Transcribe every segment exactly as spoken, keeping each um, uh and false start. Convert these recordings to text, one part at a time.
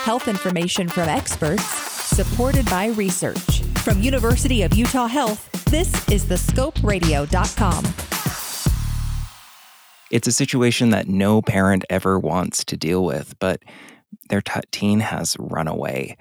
Health information from experts, supported by research. From University of Utah Health, this is the scope radio dot com. It's a situation that no parent ever wants to deal with, but their t- teen has run away.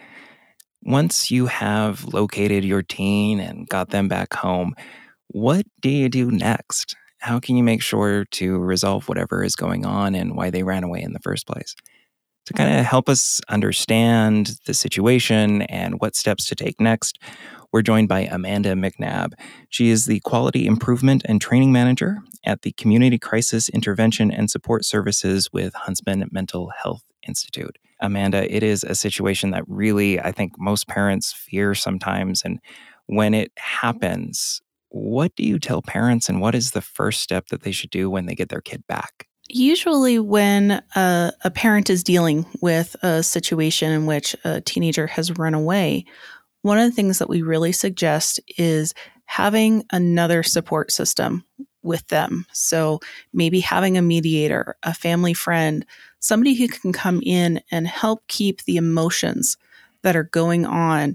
Once you have located your teen and got them back home, what do you do next? How can you make sure to resolve whatever is going on and why they ran away in the first place? To kind of help us understand the situation and what steps to take next, we're joined by Amanda McNabb. She is the Quality Improvement and Training Manager at the Community Crisis Intervention and Support Services with Huntsman Mental Health Institute. Amanda, it is a situation that really, I think most parents fear sometimes. And when it happens, what do you tell parents and what is the first step that they should do when they get their kid back? Usually when a, a parent is dealing with a situation in which a teenager has run away, one of the things that we really suggest is having another support system with them. So maybe having a mediator, a family friend, somebody who can come in and help keep the emotions that are going on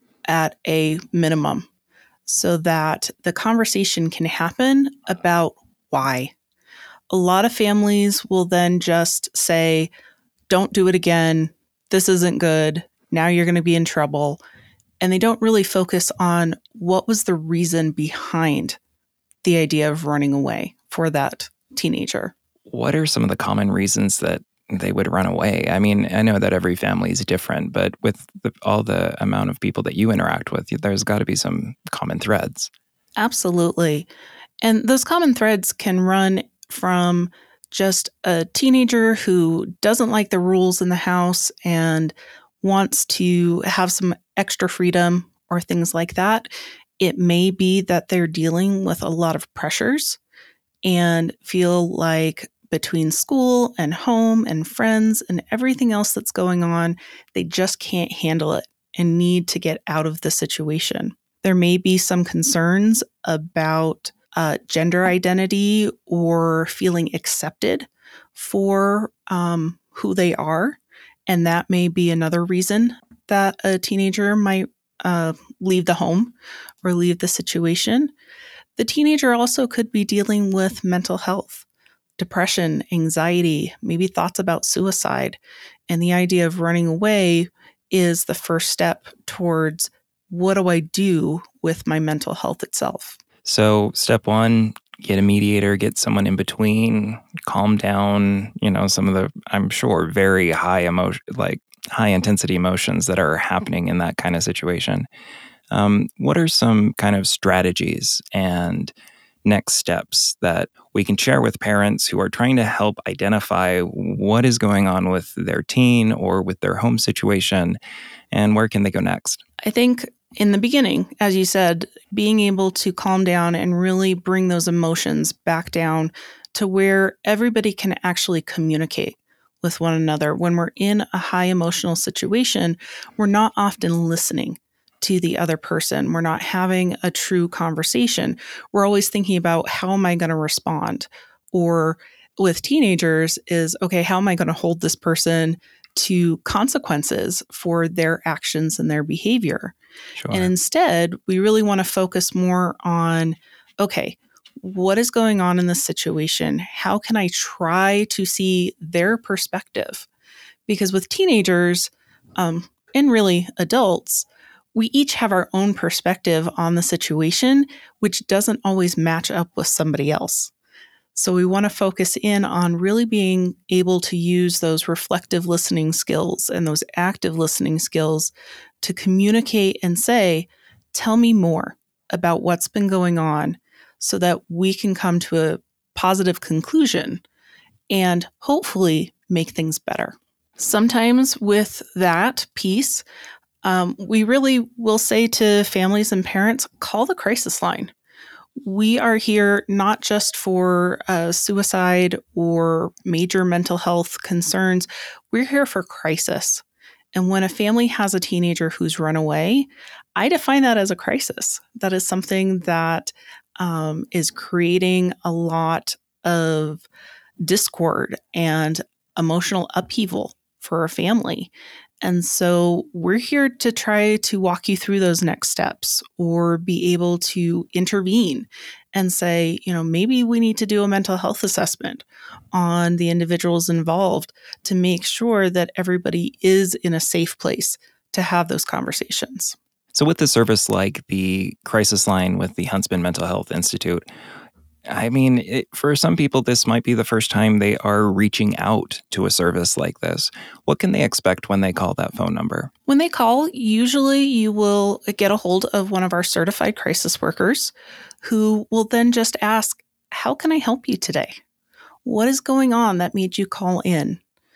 at a minimum so that the conversation can happen about why. A lot of families will then just say, don't do it again. This isn't good. Now you're going to be in trouble. And they don't really focus on what was the reason behind the idea of running away for that teenager. What are some of the common reasons that they would run away? I mean, I know that every family is different, but with the, all the amount of people that you interact with, there's got to be some common threads. Absolutely. And those common threads can run from just a teenager who doesn't like the rules in the house and wants to have some extra freedom or things like that. It may be that they're dealing with a lot of pressures and feel like between school and home and friends and everything else that's going on, they just can't handle it and need to get out of the situation. There may be some concerns about uh, gender identity or feeling accepted for um, who they are. And that may be another reason that a teenager might uh, leave the home or leave the situation. The teenager also could be dealing with mental health, depression, anxiety, maybe thoughts about suicide. And the idea of running away is the first step towards what do I do with my mental health itself? So step one, get a mediator, get someone in between, calm down, you know, some of the, I'm sure, very high emotion, like high intensity emotions that are happening in that kind of situation. Um, what are some kind of strategies and next steps that we can share with parents who are trying to help identify what is going on with their teen or with their home situation and where can they go next? I think in the beginning, as you said, being able to calm down and really bring those emotions back down to where everybody can actually communicate with one another. When we're in a high emotional situation, we're not often listening to the other person. We're not having a true conversation. We're always thinking about how am I going to respond? Or with teenagers is, okay, how am I going to hold this person to consequences for their actions and their behavior? Sure. And instead, we really want to focus more on, okay, what is going on in this situation? How can I try to see their perspective? Because with teenagers, um, and really adults, we each have our own perspective on the situation, which doesn't always match up with somebody else. So we want to focus in on really being able to use those reflective listening skills and those active listening skills to communicate and say, tell me more about what's been going on so that we can come to a positive conclusion and hopefully make things better. Sometimes with that piece, um, we really will say to families and parents, call the crisis line. We are here not just for uh, suicide or major mental health concerns. We're here for crisis. And when a family has a teenager who's run away, I define that as a crisis. That is something that um, is creating a lot of discord and emotional upheaval for a family. And so we're here to try to walk you through those next steps or be able to intervene and say, you know, maybe we need to do a mental health assessment on the individuals involved to make sure that everybody is in a safe place to have those conversations. So with a service like the crisis line with the Huntsman Mental Health Institute, I mean, it, for some people, this might be the first time they are reaching out to a service like this. What can they expect when they call that phone number? When they call, usually you will get a hold of one of our certified crisis workers who will then just ask, how can I help you today? What is going on that made you call in?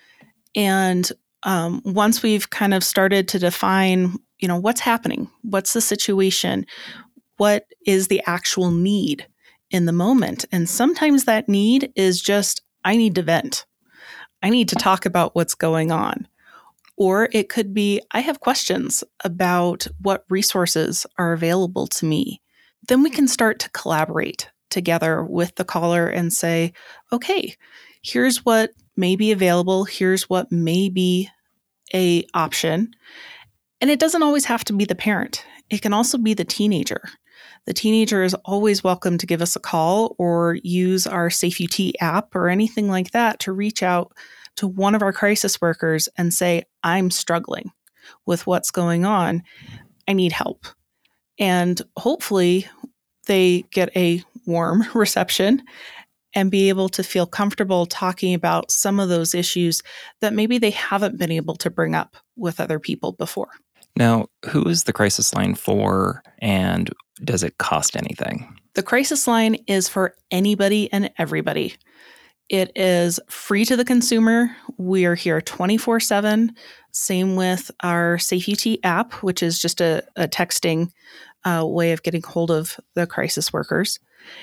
And um, once we've kind of started to define, you know, what's happening, what's the situation, what is the actual need in the moment. And sometimes that need is just, I need to vent. I need to talk about what's going on. Or it could be, I have questions about what resources are available to me. Then we can start to collaborate together with the caller and say, okay, here's what may be available. Here's what may be a option. And it doesn't always have to be the parent. It can also be the teenager. The teenager is always welcome to give us a call or use our SafeUT app or anything like that to reach out to one of our crisis workers and say, I'm struggling with what's going on. I need help. And hopefully they get a warm reception and be able to feel comfortable talking about some of those issues that maybe they haven't been able to bring up with other people before. Now, who is the crisis line for, and does it cost anything? The crisis line is for anybody and everybody. It is free to the consumer. We are here twenty-four seven. Same with our SafeUT app, which is just a, a texting uh, way of getting hold of the crisis workers.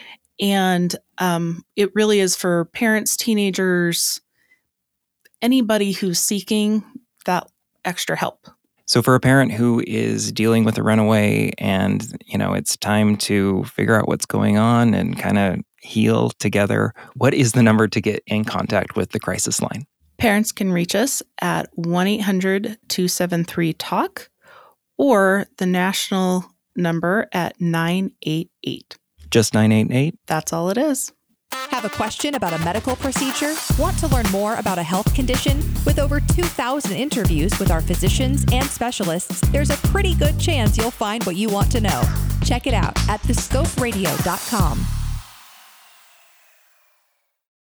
And um, it really is for parents, teenagers, anybody who's seeking that extra help. So for a parent who is dealing with a runaway and, you know, it's time to figure out what's going on and kind of heal together, what is the number to get in contact with the crisis line? Parents can reach us at one eight hundred two seven three talk or the national number at nine eight eight. Just nine eight eight? That's all it is. Have a question about a medical procedure? Want to learn more about a health condition? With over two thousand interviews with our physicians and specialists, there's a pretty good chance you'll find what you want to know. Check it out at the scope radio dot com.